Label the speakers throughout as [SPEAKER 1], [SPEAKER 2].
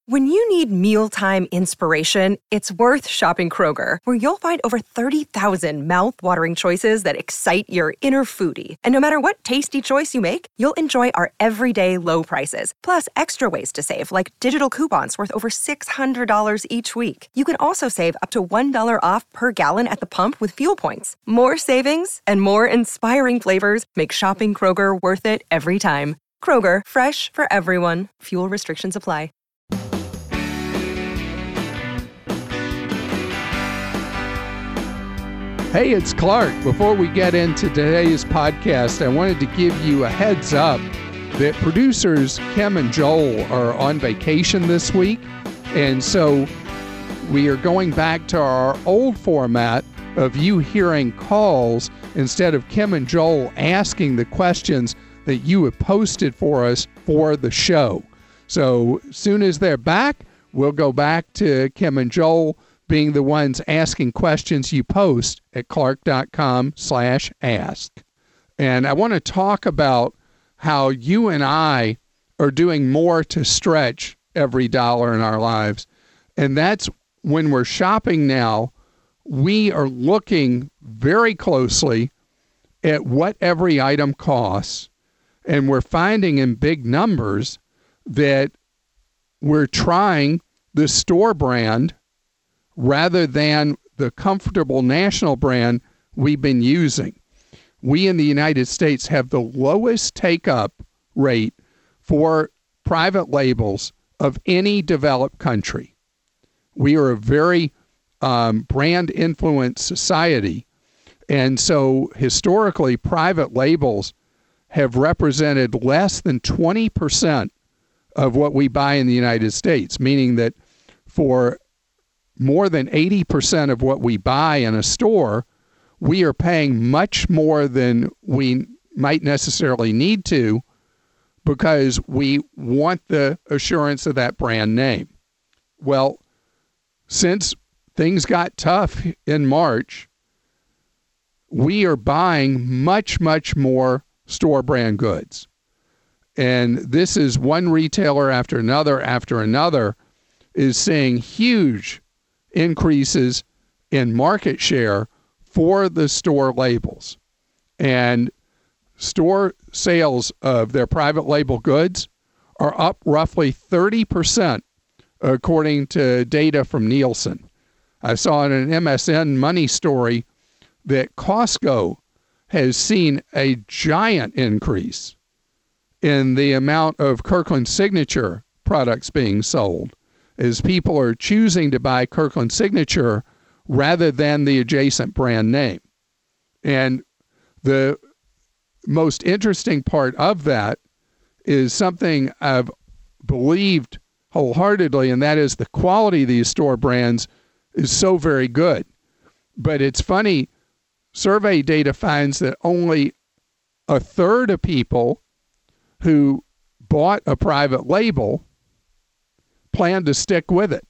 [SPEAKER 1] When you need mealtime inspiration, it's worth shopping Kroger, where you'll find over 30,000 mouth-watering choices that excite your inner foodie. And no matter what tasty choice you make, you'll enjoy our everyday low prices, plus extra ways to save, like digital coupons worth over $600 each week. You can also save up to $1 off per gallon at the pump with fuel points. More savings and more inspiring flavors make shopping Kroger worth it every time. Kroger, fresh for everyone. Fuel restrictions apply.
[SPEAKER 2] Hey, it's Clark. Before we get into today's podcast, I wanted to give you a heads up that producers Kim and Joel are on vacation this week. And so we are going back to our old format of you hearing calls instead of Kim and Joel asking the questions that you have posted for us for the show. So as soon as they're back, we'll go back to Kim and Joel being the ones asking questions you post at clark.com/ask. And I want to talk about how you and I are doing more to stretch every dollar in our lives. And that's when we're shopping now, we are looking very closely at what every item costs. And we're finding in big numbers that we're trying the store brand rather than the comfortable national brand we've been using. We in the United States have the lowest take-up rate for private labels of any developed country. We are a very brand-influenced society, and so historically, private labels have represented less than 20% of what we buy in the United States, meaning that for more than 80% of what we buy in a store, we are paying much more than we might necessarily need to because we want the assurance of that brand name. Well, since things got tough in March, we are buying much, much more store brand goods. And this is one retailer after another is seeing huge increases in market share for the store labels. And store sales of their private label goods are up roughly 30%, according to data from Nielsen. I saw in an MSN Money story that Costco has seen a giant increase in the amount of Kirkland Signature products being sold, as people are choosing to buy Kirkland Signature rather than the adjacent brand name. And the most interesting part of that is something I've believed wholeheartedly, and that is the quality of these store brands is so very good. But it's funny, survey data finds that only a third of people who bought a private label plan to stick with it.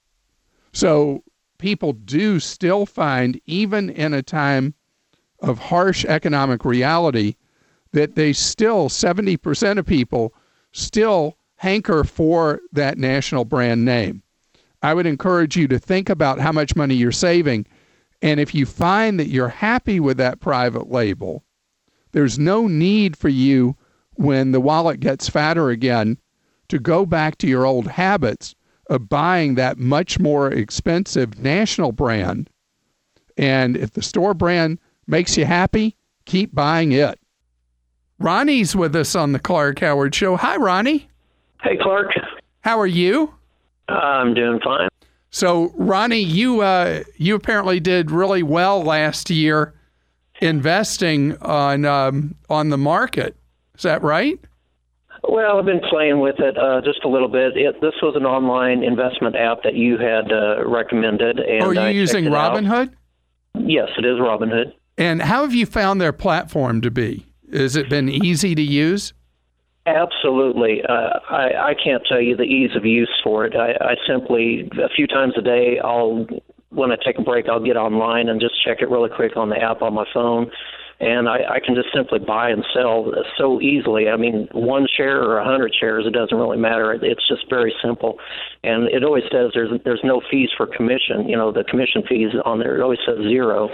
[SPEAKER 2] So people do still find, even in a time of harsh economic reality, that they still, 70% of people still hanker for that national brand name. I would encourage you to think about how much money you're saving. And if you find that you're happy with that private label, there's no need for you, when the wallet gets fatter again, to go back to your old habits of buying that much more expensive national brand. And if the store brand makes you happy, keep buying it. Ronnie's with us on the Clark Howard Show. Hi, Ronnie.
[SPEAKER 3] Hey, Clark.
[SPEAKER 2] How are you?
[SPEAKER 3] I'm doing fine.
[SPEAKER 2] So, Ronnie, you apparently did really well last year investing on the market. Is that right?
[SPEAKER 3] Well, I've been playing with it just a little bit. This was an online investment app that you had recommended. And
[SPEAKER 2] are you using Robinhood?
[SPEAKER 3] Yes, it is Robinhood.
[SPEAKER 2] And how have you found their platform to be? Has it been easy to use?
[SPEAKER 3] Absolutely. I can't tell you the ease of use for it. I simply, a few times a day, when I take a break, I'll get online and just check it really quick on the app on my phone. and I can just simply buy and sell so easily. I mean, 1 share or 100 shares, it doesn't really matter. It's just very simple, and it always says there's no fees for commission. The commission fees on there, it always says 0.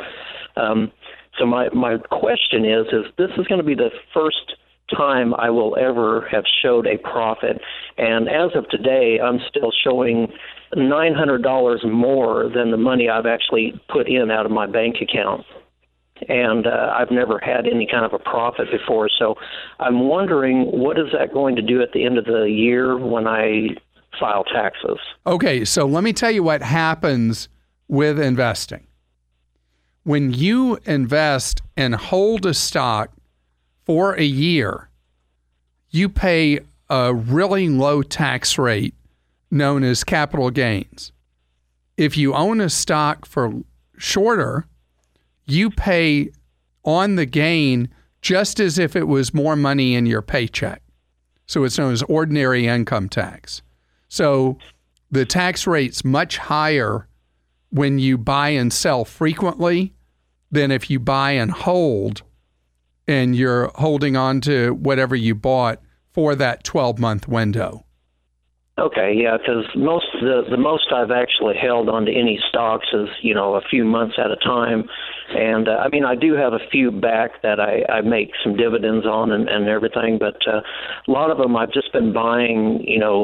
[SPEAKER 3] So my question is this is going to be the first time I will ever have showed a profit, and as of today, I'm still showing $900 more than the money I've actually put in out of my bank account. And I've never had any kind of a profit before. So I'm wondering, what is that going to do at the end of the year when I file taxes?
[SPEAKER 2] Okay, so let me tell you what happens with investing. When you invest and hold a stock for a year, you pay a really low tax rate known as capital gains. If you own a stock for shorter, you pay on the gain just as if it was more money in your paycheck. So it's known as ordinary income tax. So the tax rate's much higher when you buy and sell frequently than if you buy and hold and you're holding on to whatever you bought for that 12-month window.
[SPEAKER 3] Okay, yeah, because the most I've actually held onto any stocks is, a few months at a time. And, I do have a few back that I make some dividends on and everything, but a lot of them I've just been buying,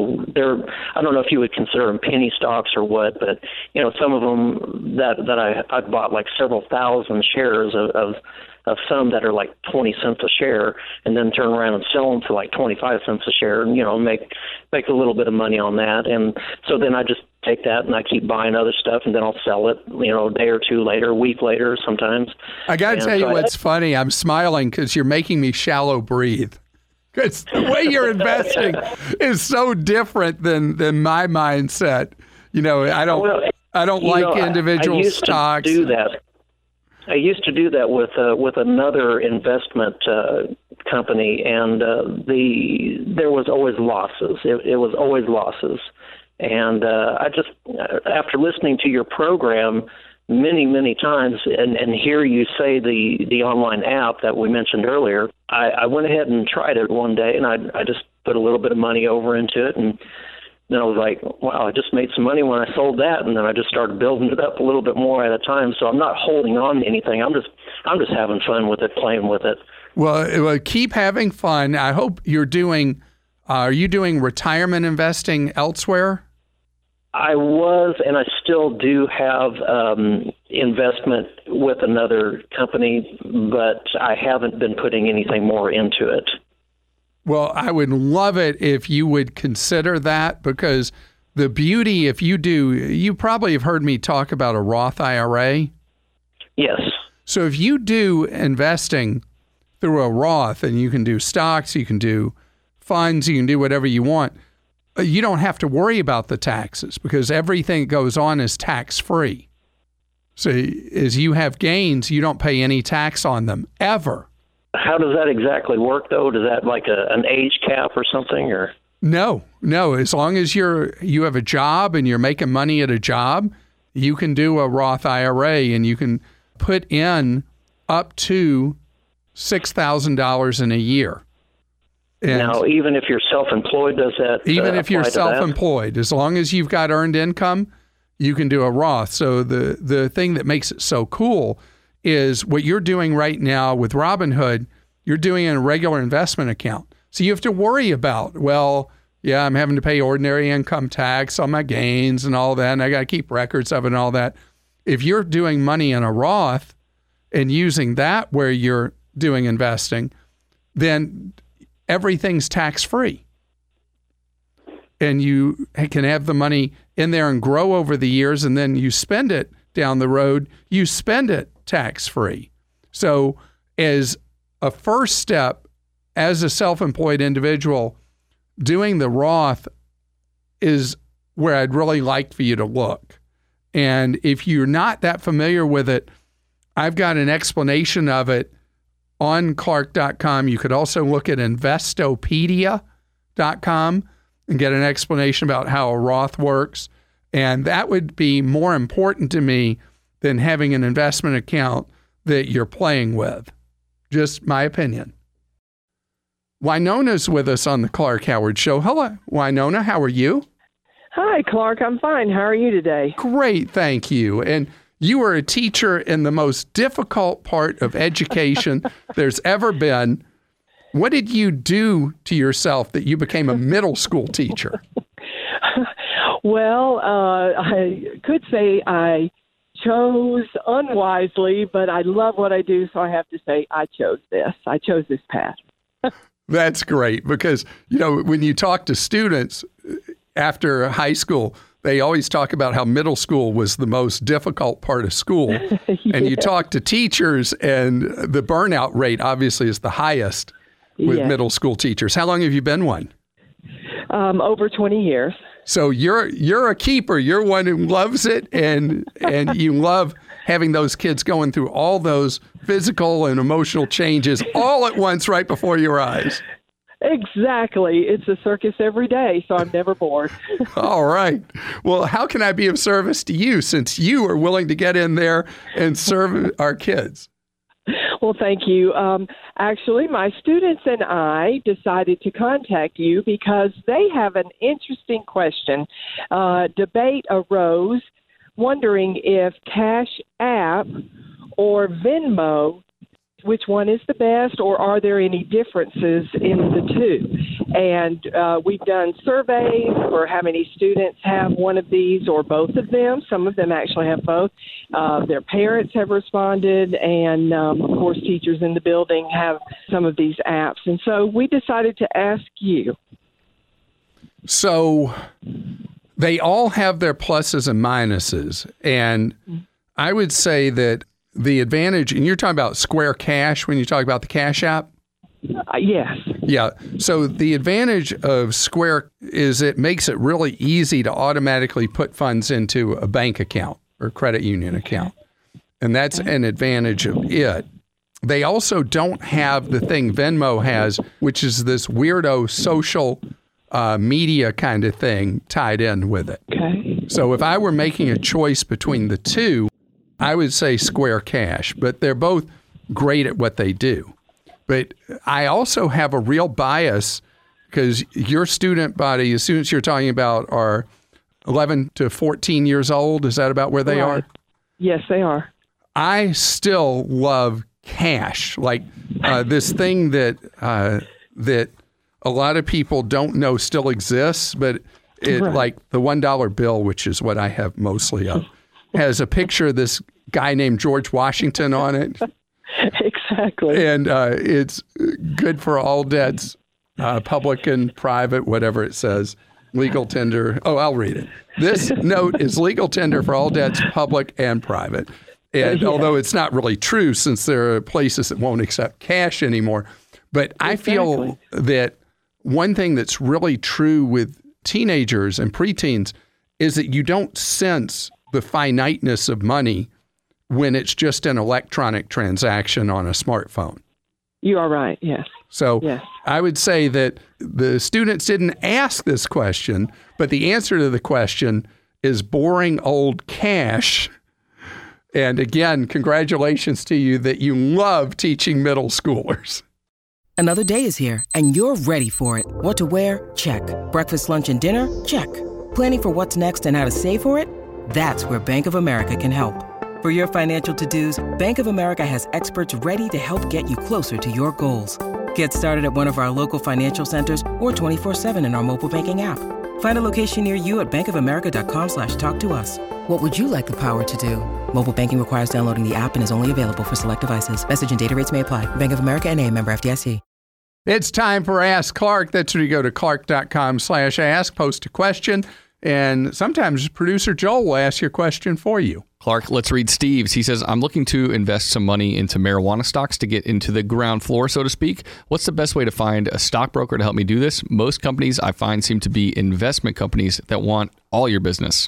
[SPEAKER 3] I don't know if you would consider them penny stocks or what, but, some of them that I've bought like several thousand shares of some that are like 20 cents a share, and then turn around and sell them for like 25 cents a share, and make a little bit of money on that. And so then I just take that and I keep buying other stuff, and then I'll sell it, a day or two later, a week later sometimes.
[SPEAKER 2] I got to tell you what's funny. I'm smiling because you're making me shallow breathe. Because the way you're investing is so different than my mindset. I don't like individual stocks.
[SPEAKER 3] I used to do that. I used to do that with another investment company, and there was always losses. It was always losses, and I just, after listening to your program many times and hear you say the online app that we mentioned earlier, I went ahead and tried it one day, and I just put a little bit of money over into it, and then I was like, wow, I just made some money when I sold that, and then I just started building it up a little bit more at a time. So I'm not holding on to anything. I'm just having fun with it, playing with it.
[SPEAKER 2] Well, keep having fun. I hope you're doing. Are you doing retirement investing elsewhere?
[SPEAKER 3] I was, and I still do have investment with another company, but I haven't been putting anything more into it.
[SPEAKER 2] Well, I would love it if you would consider that, because the beauty, if you do, you probably have heard me talk about a Roth IRA.
[SPEAKER 3] Yes.
[SPEAKER 2] So if you do investing through a Roth, and you can do stocks, you can do funds, you can do whatever you want, you don't have to worry about the taxes because everything that goes on is tax-free. So as you have gains, you don't pay any tax on them, ever.
[SPEAKER 3] How does that exactly work, though? Does that like an age cap or something, or?
[SPEAKER 2] No. As long as you have a job and you're making money at a job, you can do a Roth IRA, and you can put in up to $6,000 in a year. And
[SPEAKER 3] now, even if you're self-employed, does that
[SPEAKER 2] even if you're self-employed,
[SPEAKER 3] that?
[SPEAKER 2] As long as you've got earned income, you can do a Roth. So the thing that makes it so cool is what you're doing right now with Robinhood, you're doing in a regular investment account. So you have to worry about, I'm having to pay ordinary income tax on my gains and all that, and I got to keep records of it and all that. If you're doing money in a Roth and using that where you're doing investing, then everything's tax-free. And you can have the money in there and grow over the years, and then you spend it down the road, you spend it tax-free. So as a first step, as a self-employed individual, doing the Roth is where I'd really like for you to look. And if you're not that familiar with it, I've got an explanation of it on Clark.com. You could also look at Investopedia.com and get an explanation about how a Roth works. And that would be more important to me than having an investment account that you're playing with. Just my opinion. Winona's with us on the Clark Howard Show. Hello, Winona. How are you?
[SPEAKER 4] Hi, Clark. I'm fine. How are you today?
[SPEAKER 2] Great, thank you. And you are a teacher in the most difficult part of education there's ever been. What did you do to yourself that you became a middle school teacher?
[SPEAKER 4] Well, I could say I chose unwisely, but I love what I do, so I have to say I chose this. I chose this path.
[SPEAKER 2] That's great because, when you talk to students after high school, they always talk about how middle school was the most difficult part of school.
[SPEAKER 4] Yes.
[SPEAKER 2] And you talk to teachers, and the burnout rate obviously is the highest with middle school teachers. How long have you been one?
[SPEAKER 4] Over 20 years.
[SPEAKER 2] So you're a keeper. You're one who loves it, and you love having those kids going through all those physical and emotional changes all at once right before your eyes.
[SPEAKER 4] Exactly. It's a circus every day, so I'm never bored.
[SPEAKER 2] All right. Well, how can I be of service to you since you are willing to get in there and serve our kids?
[SPEAKER 4] Well, thank you. Actually, my students and I decided to contact you because they have an interesting question. Debate arose wondering if Cash App or Venmo, which one is the best, or are there any differences in the two? And we've done surveys for how many students have one of these or both of them. Some of them actually have both. Their parents have responded, and of course, teachers in the building have some of these apps. And so we decided to ask you.
[SPEAKER 2] So they all have their pluses and minuses. And I would say that the advantage, and you're talking about Square Cash when you talk about the Cash App?
[SPEAKER 4] Yes.
[SPEAKER 2] Yeah. So the advantage of Square is it makes it really easy to automatically put funds into a bank account or credit union account. And that's an advantage of it. They also don't have the thing Venmo has, which is this weirdo social media kind of thing tied in with it.
[SPEAKER 4] Okay.
[SPEAKER 2] So if I were making a choice between the two, I would say Square Cash, but they're both great at what they do. But I also have a real bias because your student body, the students you're talking about are 11 to 14 years old. Is that about where they are?
[SPEAKER 4] Yes, they are.
[SPEAKER 2] I still love cash, like this thing that that a lot of people don't know still exists, but it like the $1 bill, which is what I have mostly of, has a picture of this guy named George Washington on it.
[SPEAKER 4] Exactly.
[SPEAKER 2] And it's good for all debts, public and private, whatever it says. Legal tender. Oh, I'll read it. This note is legal tender for all debts, public and private. And although it's not really true since there are places that won't accept cash anymore. But I feel that one thing that's really true with teenagers and preteens is that you don't sense the finiteness of money when it's just an electronic transaction on a smartphone.
[SPEAKER 4] You are right, yes.
[SPEAKER 2] So I would say that the students didn't ask this question, but the answer to the question is boring old cash. And again, congratulations to you that you love teaching middle schoolers.
[SPEAKER 5] Another day is here, and you're ready for it. What to wear? Check. Breakfast, lunch, and dinner? Check. Planning for what's next and how to save for it? That's where Bank of America can help. For your financial to-dos, Bank of America has experts ready to help get you closer to your goals. Get started at one of our local financial centers or 24/7 in our mobile banking app. Find a location near you at bankofamerica.com/talktous. What would you like the power to do? Mobile banking requires downloading the app and is only available for select devices. Message and data rates may apply. Bank of America NA, member FDIC.
[SPEAKER 2] It's time for Ask Clark. That's where you go to clark.com/ask, post a question, and sometimes producer Joel will ask your question for you.
[SPEAKER 6] Clark, let's read Steve's. He says, I'm looking to invest some money into marijuana stocks to get into the ground floor, so to speak. What's the best way to find a stockbroker to help me do this? Most companies I find seem to be investment companies that want all your business.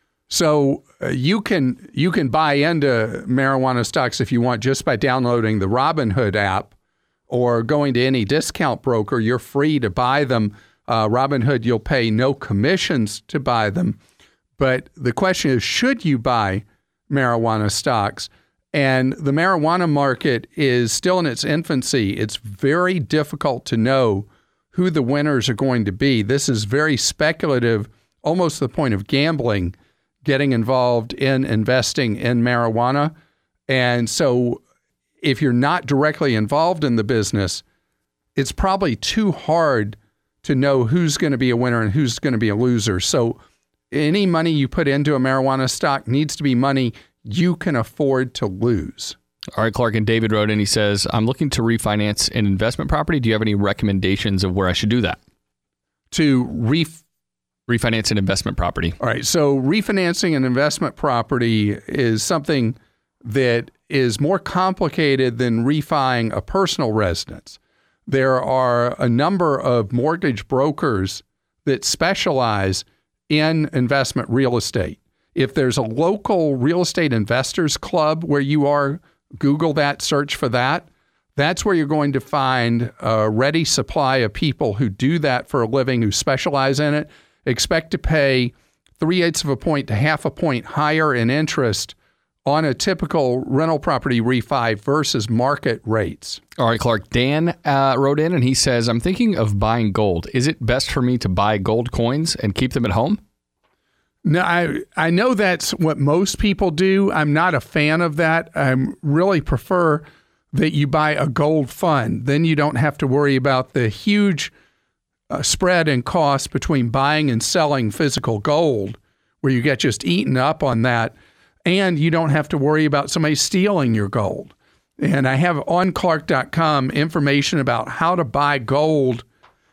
[SPEAKER 2] So you can buy into marijuana stocks if you want just by downloading the Robinhood app or going to any discount broker. You're free to buy them. Robinhood, you'll pay no commissions to buy them. But the question is, should you buy marijuana stocks? And the marijuana market is still in its infancy. It's very difficult to know who the winners are going to be. This is very speculative, almost to the point of gambling, getting involved in investing in marijuana. And so if you're not directly involved in the business, it's probably too hard to know who's going to be a winner and who's going to be a loser. So any money you put into a marijuana stock needs to be money you can afford to lose.
[SPEAKER 6] All right, Clark, and David wrote in, he says, I'm looking to refinance an investment property. Do you have any recommendations of where I should do that?
[SPEAKER 2] To
[SPEAKER 6] refinance an investment property.
[SPEAKER 2] All right, so refinancing an investment property is something that is more complicated than refining a personal residence. There are a number of mortgage brokers that specialize in investment real estate. If there's a local real estate investors club where you are, Google that, search for that. That's where you're going to find a ready supply of people who do that for a living, who specialize in it. Expect to pay 3/8 of a point to 1/2 a point higher in interest on a typical rental property refi versus market rates.
[SPEAKER 6] All right, Clark. Dan wrote in and he says, I'm thinking of buying gold. Is it best for me to buy gold coins and keep them at home?
[SPEAKER 2] No, I know that's what most people do. I'm not a fan of that. I really prefer that you buy a gold fund. Then you don't have to worry about the huge spread in cost between buying and selling physical gold, where you get just eaten up on that. And you don't have to worry about somebody stealing your gold. And I have on Clark.com information about how to buy gold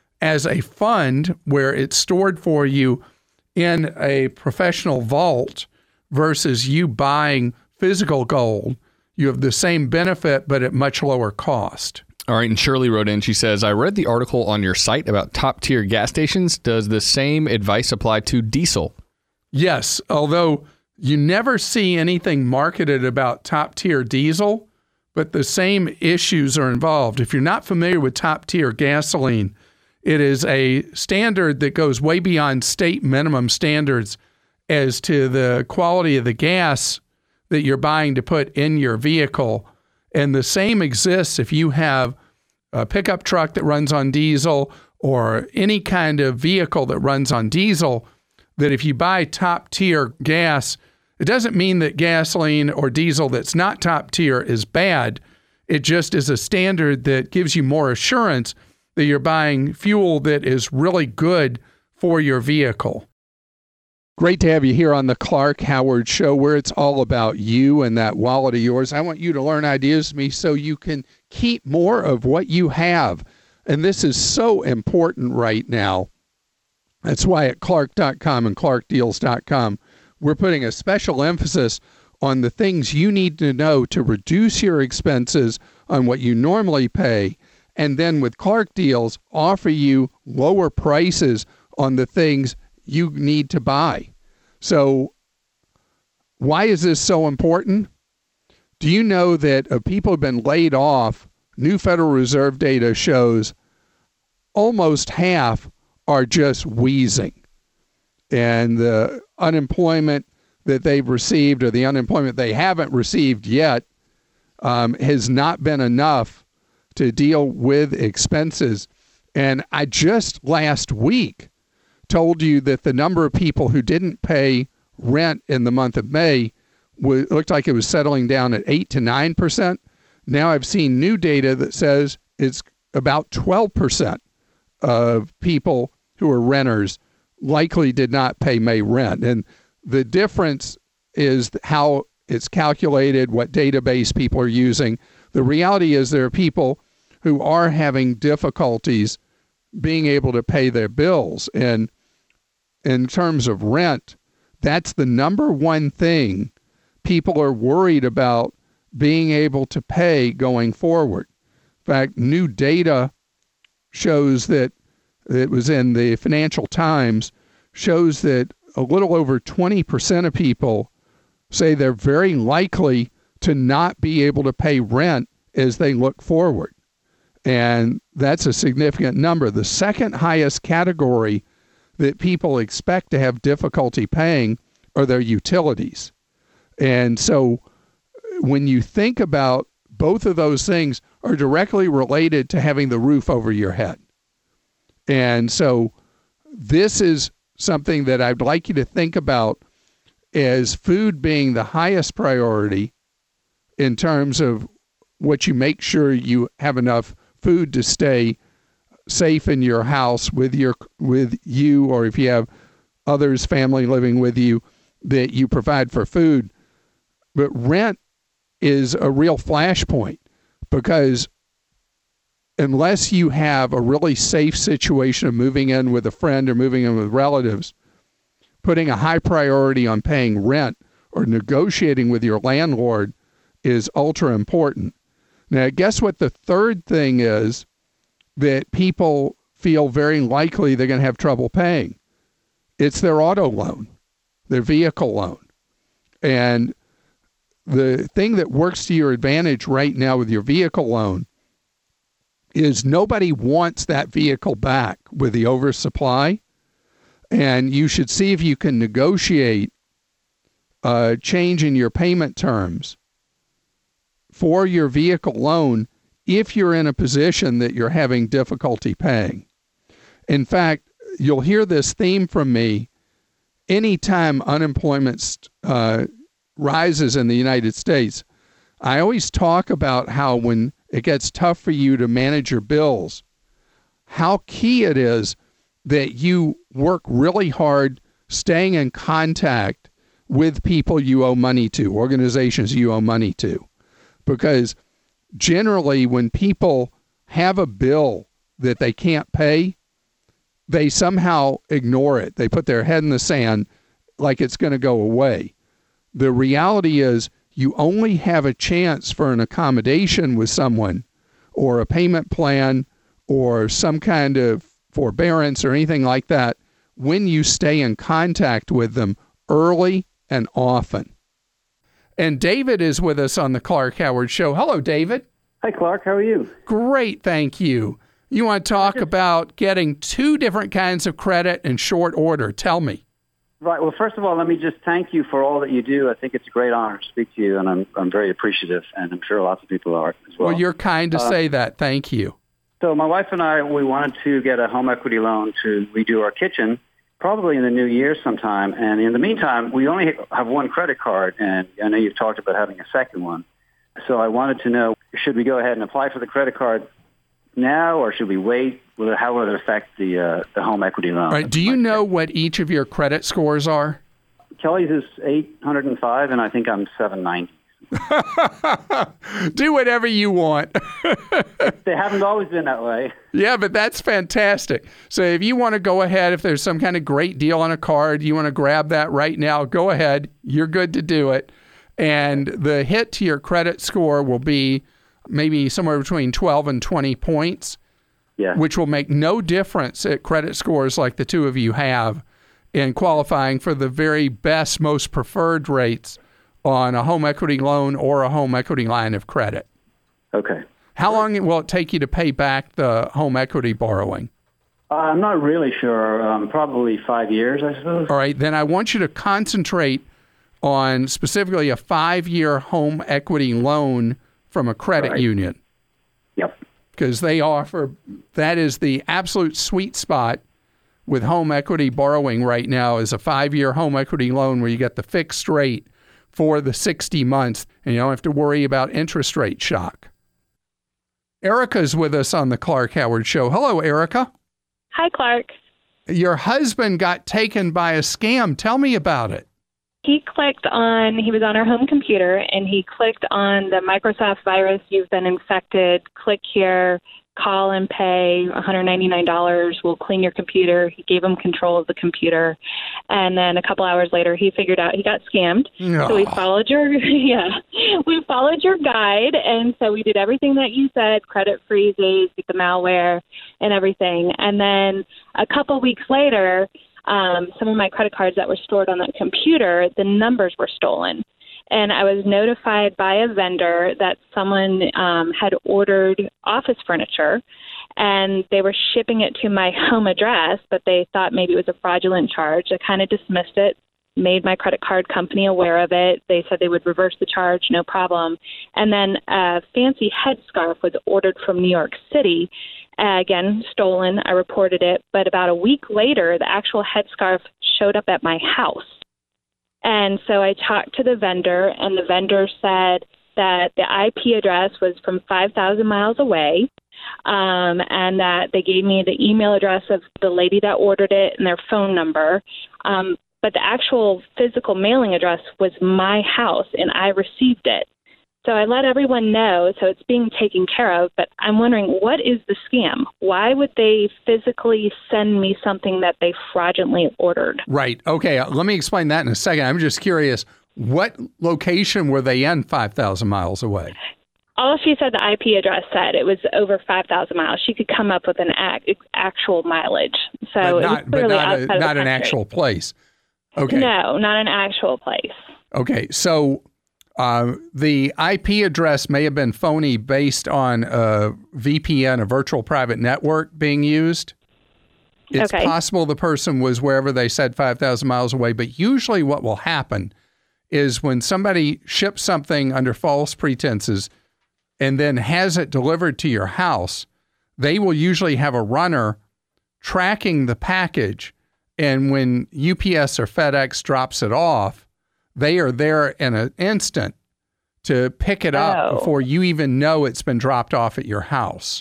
[SPEAKER 2] as a fund where it's stored for you in a professional vault versus you buying physical gold. You have the same benefit, but at much lower cost.
[SPEAKER 6] All right, and Shirley wrote in, she says, I read the article on your site about top-tier gas stations. Does the same advice apply to diesel?
[SPEAKER 2] Yes, although you never see anything marketed about top-tier diesel, but the same issues are involved. If you're not familiar with top-tier gasoline, it is a standard that goes way beyond state minimum standards as to the quality of the gas that you're buying to put in your vehicle. And the same exists if you have a pickup truck that runs on diesel or any kind of vehicle that runs on diesel, that if you buy top tier gas, it doesn't mean that gasoline or diesel that's not top tier is bad. It just is a standard that gives you more assurance that you're buying fuel that is really good for your vehicle. Great to have you here on the Clark Howard Show, where it's all about you and that wallet of yours. I want you to learn ideas from me so you can keep more of what you have. And this is so important right now. That's why at Clark.com and ClarkDeals.com, we're putting a special emphasis on the things you need to know to reduce your expenses on what you normally pay. And then with Clark Deals, offer you lower prices on the things you need to buy. So why is this so important? Do you know that of people who have been laid off, new Federal Reserve data shows almost half are just wheezing. And the unemployment that they've received or the unemployment they haven't received yet has not been enough to deal with expenses. And I just last week told you that the number of people who didn't pay rent in the month of May looked like it was settling down at 8 to 9%. Now I've seen new data that says it's about 12% of people who are renters likely did not pay May rent. And the difference is how it's calculated, what database people are using. The reality is there are people who are having difficulties being able to pay their bills. And in terms of rent, that's the number one thing people are worried about being able to pay going forward. In fact, new data shows that it was in the Financial Times, shows that a little over 20% of people say they're very likely to not be able to pay rent as they look forward. And that's a significant number. The second highest category that people expect to have difficulty paying are their utilities. And so when you think about both of those things are directly related to having the roof over your head. And so this is something that I'd like you to think about as food being the highest priority in terms of what you make sure you have enough food to stay safe in your house with you, or if you have others, family living with you, that you provide for food. But rent is a real flashpoint, because unless you have a really safe situation of moving in with a friend or moving in with relatives, putting a high priority on paying rent or negotiating with your landlord is ultra important. Now, guess what the third thing is that people feel very likely they're going to have trouble paying? It's their auto loan, their vehicle loan. And the thing that works to your advantage right now with your vehicle loan is nobody wants that vehicle back with the oversupply. And you should see if you can negotiate a change in your payment terms for your vehicle loan if you're in a position that you're having difficulty paying. In fact, you'll hear this theme from me anytime unemployment rises in the United States. I always talk about how when it gets tough for you to manage your bills, how key it is that you work really hard staying in contact with people you owe money to, organizations you owe money to. Because generally when people have a bill that they can't pay, they somehow ignore it. They put their head in the sand like it's going to go away. The reality is you only have a chance for an accommodation with someone or a payment plan or some kind of forbearance or anything like that when you stay in contact with them early and often. And David is with us on the Clark Howard Show. Hello, David.
[SPEAKER 7] Hi, Clark. How are you?
[SPEAKER 2] Great, thank you. You want to talk about getting two different kinds of credit in short order. Tell me.
[SPEAKER 7] Right. Well, first of all, let me just thank you for all that you do. I think it's a great honor to speak to you, and I'm very appreciative, and I'm sure lots of people are as well.
[SPEAKER 2] Well, you're kind to say that. Thank you.
[SPEAKER 7] So my wife and I, we wanted to get a home equity loan to redo our kitchen, probably in the new year sometime. And in the meantime, we only have one credit card, and I know you've talked about having a second one. So I wanted to know, should we go ahead and apply for the credit card now, or should we wait? How will it affect the home equity loan?
[SPEAKER 2] All right. Do you know what each of your credit scores are?
[SPEAKER 7] Kelly's is 805, and I think I'm 790.
[SPEAKER 2] Do whatever you want.
[SPEAKER 7] They haven't always been that way.
[SPEAKER 2] Yeah, but that's fantastic. So if you want to go ahead, if there's some kind of great deal on a card, you want to grab that right now, go ahead. You're good to do it. And the hit to your credit score will be maybe somewhere between 12 and 20 points, which will make no difference at credit scores like the two of you have in qualifying for the very best, most preferred rates on a home equity loan or a home equity line of credit.
[SPEAKER 7] Okay.
[SPEAKER 2] How long will it take you to pay back the home equity borrowing?
[SPEAKER 7] I'm not really sure. Probably 5 years, I suppose.
[SPEAKER 2] All right. Then I want you to concentrate on specifically a 5-year home equity loan from a credit union.
[SPEAKER 7] Yep.
[SPEAKER 2] Because they offer, that is the absolute sweet spot with home equity borrowing right now, is a 5-year home equity loan where you get the fixed rate for the 60 months, and you don't have to worry about interest rate shock. Erica's with us on the Clark Howard Show. Hello, Erica.
[SPEAKER 8] Hi, Clark.
[SPEAKER 2] Your husband got taken by a scam. Tell me about it.
[SPEAKER 8] He was on our home computer, and he clicked on the Microsoft virus, you've been infected, click here, call and pay $199, we'll clean your computer. He gave him control of the computer. And then a couple hours later, he figured out he got scammed.
[SPEAKER 2] Oh.
[SPEAKER 8] So we followed we followed your guide. And so we did everything that you said, credit freezes, get the malware and everything. And then a couple weeks later, some of my credit cards that were stored on that computer, the numbers were stolen. And I was notified by a vendor that someone had ordered office furniture, and they were shipping it to my home address, but they thought maybe it was a fraudulent charge. I kind of dismissed it. made my credit card company aware of it. They said they would reverse the charge, no problem. And then a fancy headscarf was ordered from New York City. Again, stolen. I reported it. But about a week later, the actual headscarf showed up at my house. And so I talked to the vendor, and the vendor said that the IP address was from 5,000 miles away, and that they gave me the email address of the lady that ordered it and their phone number. But the actual physical mailing address was my house, and I received it. So I let everyone know, so it's being taken care of, but I'm wondering, what is the scam? Why would they physically send me something that they fraudulently ordered?
[SPEAKER 2] Right. Okay, let me explain that in a second. I'm just curious, what location were they in 5,000 miles away?
[SPEAKER 8] All she said the IP address said it was over 5,000 miles. She could come up with an actual mileage. So
[SPEAKER 2] not an actual place. Okay.
[SPEAKER 8] No, not an actual place.
[SPEAKER 2] Okay, so the IP address may have been phony based on a VPN, a virtual private network, being used. It's possible the person was wherever they said 5,000 miles away, but usually what will happen is when somebody ships something under false pretenses and then has it delivered to your house, they will usually have a runner tracking the package. And when UPS or FedEx drops it off, they are there in an instant to pick it up before you even know it's been dropped off at your house.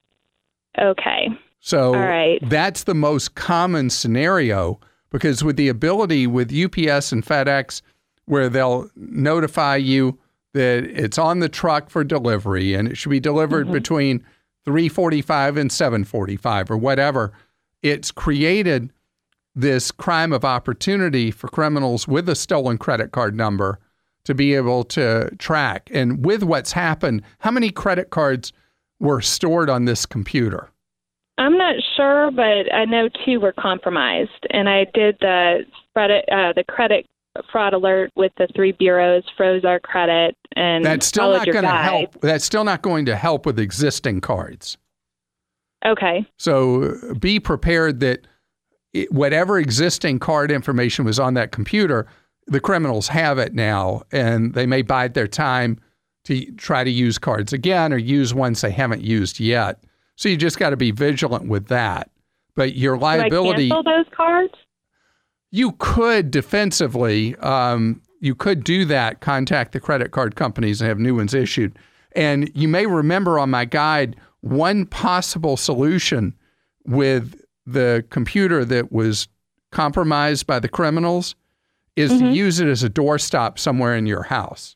[SPEAKER 8] Okay.
[SPEAKER 2] So
[SPEAKER 8] right.
[SPEAKER 2] That's the most common scenario, because with the ability with UPS and FedEx where they'll notify you that it's on the truck for delivery and it should be delivered between 3:45 and 7:45 or whatever, it's created this crime of opportunity for criminals with a stolen credit card number to be able to track. And with what's happened, how many credit cards were stored on this computer?
[SPEAKER 8] I'm not sure, but I know 2 were compromised. And I did the credit fraud alert with the 3 bureaus, froze our credit, and
[SPEAKER 2] that's still not going to help. That's still not going to help with existing cards.
[SPEAKER 8] Okay.
[SPEAKER 2] So be prepared that whatever existing card information was on that computer, the criminals have it now, and they may bide their time to try to use cards again or use ones they haven't used yet. So you just got to be vigilant with that. But your liability...
[SPEAKER 8] Do I cancel those cards?
[SPEAKER 2] You could defensively. You could do that, contact the credit card companies and have new ones issued. And you may remember on my guide, one possible solution with the computer that was compromised by the criminals is to use it as a doorstop somewhere in your house.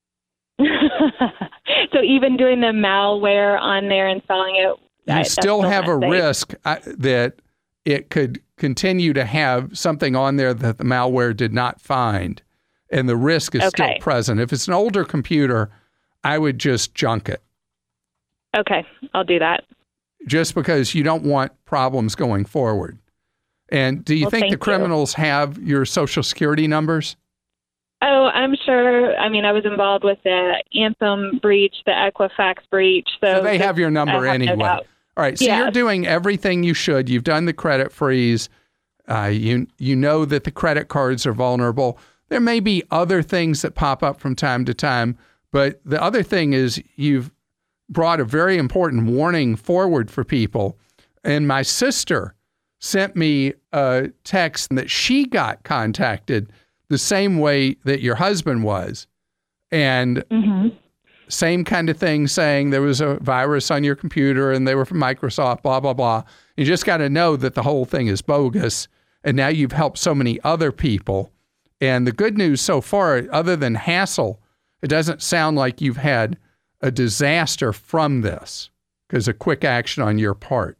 [SPEAKER 8] So even doing the malware on there, installing it,
[SPEAKER 2] you still have a risk that it could continue to have something on there that the malware did not find, and the risk is still present. If it's an older computer, I would just junk it.
[SPEAKER 8] Okay, I'll do that.
[SPEAKER 2] Just because you don't want problems going forward. And do you think the criminals have your Social Security numbers?
[SPEAKER 8] Oh, I'm sure. I mean, I was involved with the Anthem breach, the Equifax breach. So
[SPEAKER 2] they have your number anyway.
[SPEAKER 8] No doubt.
[SPEAKER 2] All right, so you're doing everything you should. You've done the credit freeze. You know that the credit cards are vulnerable. There may be other things that pop up from time to time, but the other thing is you've brought a very important warning forward for people. And my sister sent me a text that she got contacted the same way that your husband was. And same kind of thing, saying there was a virus on your computer and they were from Microsoft, blah, blah, blah. You just got to know that the whole thing is bogus. And now you've helped so many other people. And the good news so far, other than hassle, it doesn't sound like you've had a disaster from this, because of quick action on your part.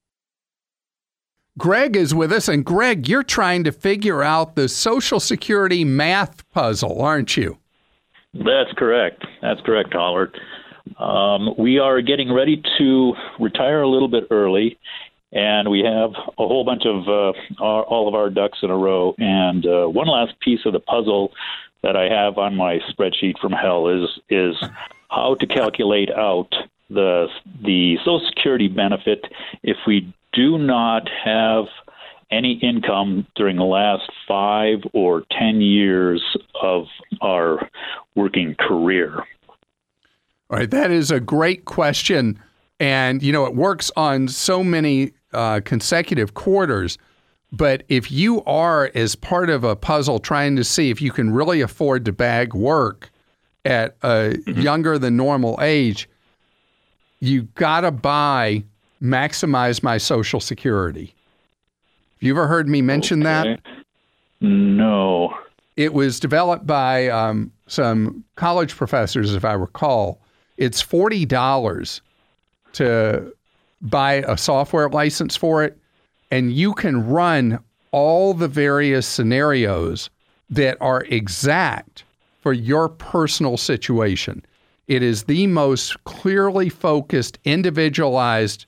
[SPEAKER 2] Greg is with us, and Greg, you're trying to figure out the Social Security math puzzle, aren't you?
[SPEAKER 9] That's correct. That's correct, Howard. We are getting ready to retire a little bit early, and we have a whole bunch of all of our ducks in a row. And one last piece of the puzzle that I have on my spreadsheet from hell is how to calculate out the Social Security benefit if we do not have any income during the last 5 or 10 years of our working career?
[SPEAKER 2] All right, that is a great question. And, it works on so many consecutive quarters. But if you are, as part of a puzzle, trying to see if you can really afford to bag work at a younger than normal age, you got to maximize my Social Security. Have you ever heard me mention that?
[SPEAKER 9] No.
[SPEAKER 2] It was developed by some college professors, if I recall. It's $40 to buy a software license for it, and you can run all the various scenarios that are exact for your personal situation. It is the most clearly focused, individualized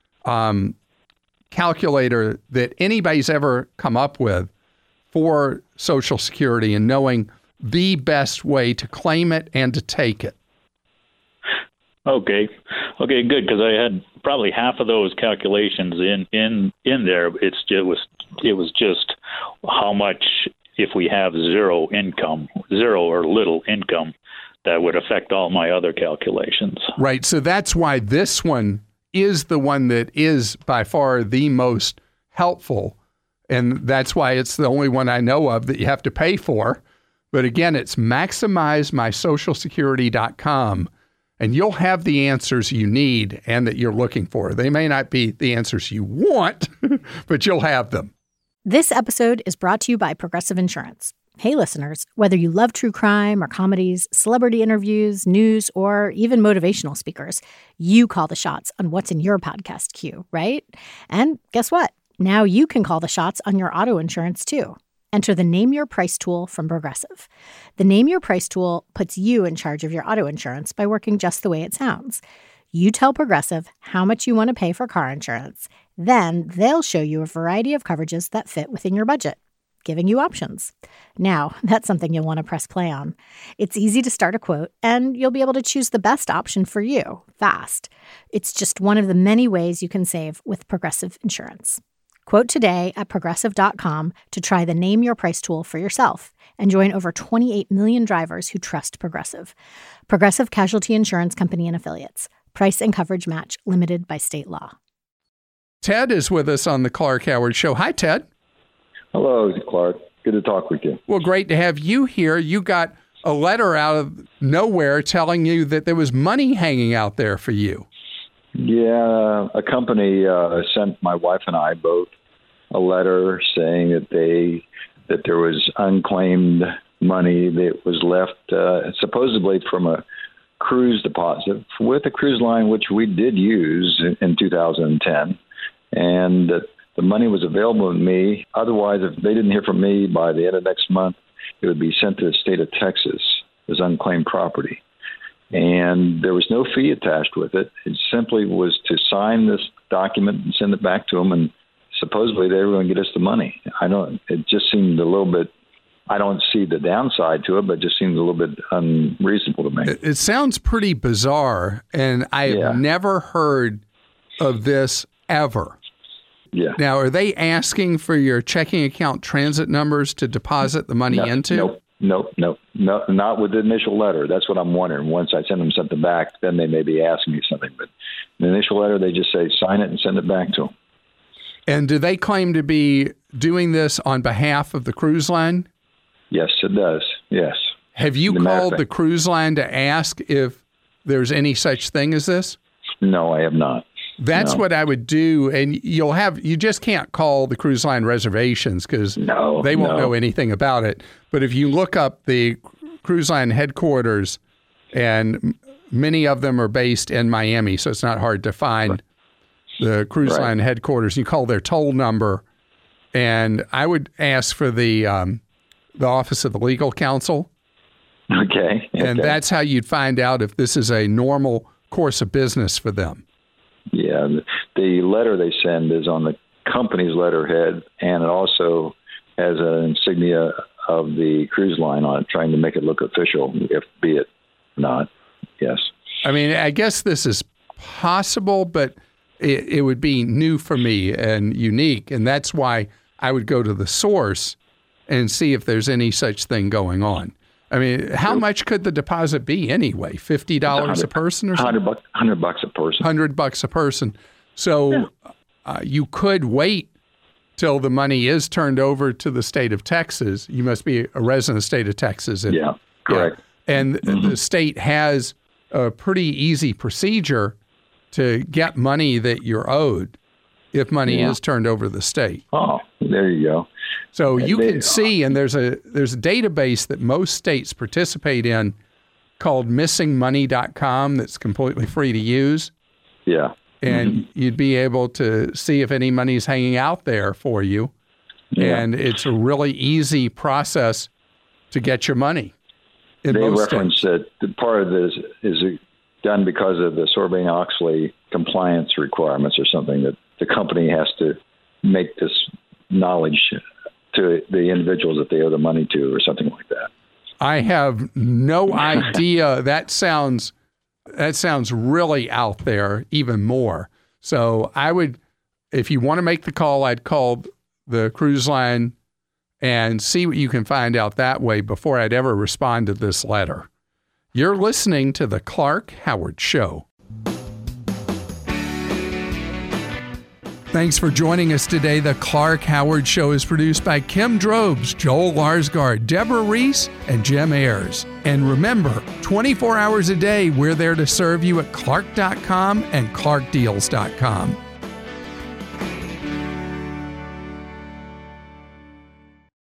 [SPEAKER 2] calculator that anybody's ever come up with for Social Security and knowing the best way to claim it and to take it.
[SPEAKER 9] Okay, good, because I had probably half of those calculations in there. It was just how much if we have zero or little income, that would affect all my other calculations.
[SPEAKER 2] Right. So that's why this one is the one that is by far the most helpful. And that's why it's the only one I know of that you have to pay for. But again, it's maximizemysocialsecurity.com. And you'll have the answers you need and that you're looking for. They may not be the answers you want, but you'll have them.
[SPEAKER 10] This episode is brought to you by Progressive Insurance. Hey, listeners, whether you love true crime or comedies, celebrity interviews, news, or even motivational speakers, you call the shots on what's in your podcast queue, right? And guess what? Now you can call the shots on your auto insurance, too. Enter the Name Your Price tool from Progressive. The Name Your Price tool puts you in charge of your auto insurance by working just the way it sounds. You tell Progressive how much you want to pay for car insurance. Then they'll show you a variety of coverages that fit within your budget, giving you options. Now, that's something you'll want to press play on. It's easy to start a quote, and you'll be able to choose the best option for you fast. It's just one of the many ways you can save with Progressive Insurance. Quote today at Progressive.com to try the Name Your Price tool for yourself and join over 28 million drivers who trust Progressive. Progressive Casualty Insurance Company and Affiliates. Price and coverage match limited by state law.
[SPEAKER 2] Ted is with us on the Clark Howard Show. Hi, Ted.
[SPEAKER 11] Hello, Clark. Good to talk with you.
[SPEAKER 2] Well, great to have you here. You got a letter out of nowhere telling you that there was money hanging out there for you.
[SPEAKER 11] Yeah, a company sent my wife and I both a letter saying that there was unclaimed money that was left supposedly from a cruise deposit with a cruise line, which we did use in 2010, and that the money was available to me. Otherwise, if they didn't hear from me by the end of next month, it would be sent to the state of Texas as unclaimed property. And there was no fee attached with it. It simply was to sign this document and send it back to them, and supposedly they were going to get us the money. It just seemed a little bit, I don't see the downside to it, but it just seemed a little bit unreasonable to me.
[SPEAKER 2] It sounds pretty bizarre, and I have never heard of this ever.
[SPEAKER 11] Yeah.
[SPEAKER 2] Now, are they asking for your checking account transit numbers to deposit the money into?
[SPEAKER 11] Nope, not with the initial letter. That's what I'm wondering. Once I send them something back, then they may be asking me something. But the initial letter, they just say, sign it and send it back to them.
[SPEAKER 2] And do they claim to be doing this on behalf of the cruise line?
[SPEAKER 11] Yes, it does. Yes.
[SPEAKER 2] Have you called the cruise line to ask if there's any such thing as this?
[SPEAKER 11] No, I have not.
[SPEAKER 2] That's what I would do. And you just can't call the cruise line reservations because they won't know anything about it. But if you look up the cruise line headquarters, and many of them are based in Miami, so it's not hard to find the cruise line headquarters. You call their toll number, and I would ask for the Office of the Legal Counsel.
[SPEAKER 11] Okay.
[SPEAKER 2] And that's how you'd find out if this is a normal course of business for them.
[SPEAKER 11] Yeah, the letter they send is on the company's letterhead, and it also has an insignia of the cruise line on it, trying to make it look official, if be it not. Yes.
[SPEAKER 2] I mean, I guess this is possible, but it would be new for me and unique, and that's why I would go to the source and see if there's any such thing going on. I mean, how much could the deposit be anyway? $50 a person or something?
[SPEAKER 11] $100 a person.
[SPEAKER 2] $100 a person. So you could wait till the money is turned over to the state of Texas. You must be a resident of the state of Texas.
[SPEAKER 11] Yeah, correct.
[SPEAKER 2] Yeah. And the state has a pretty easy procedure to get money that you're owed if money is turned over to the state.
[SPEAKER 11] Oh, there you go.
[SPEAKER 2] So you can see, and there's a database that most states participate in called missingmoney.com that's completely free to use.
[SPEAKER 11] Yeah.
[SPEAKER 2] And you'd be able to see if any money's hanging out there for you. Yeah. And it's a really easy process to get your money.
[SPEAKER 11] They reference that part of this is done because of the Sarbanes-Oxley compliance requirements or something, that the company has to make this knowledge to the individuals that they owe the money to or something like that.
[SPEAKER 2] I have no idea. That sounds really out there even more. So I would, if you want to make the call, I'd call the cruise line and see what you can find out that way before I'd ever respond to this letter. You're listening to The Clark Howard Show. Thanks for joining us today. The Clark Howard Show is produced by Kim Drobes, Joel Larsgaard, Deborah Reese, and Jim Ayers. And remember, 24 hours a day, we're there to serve you at Clark.com and ClarkDeals.com.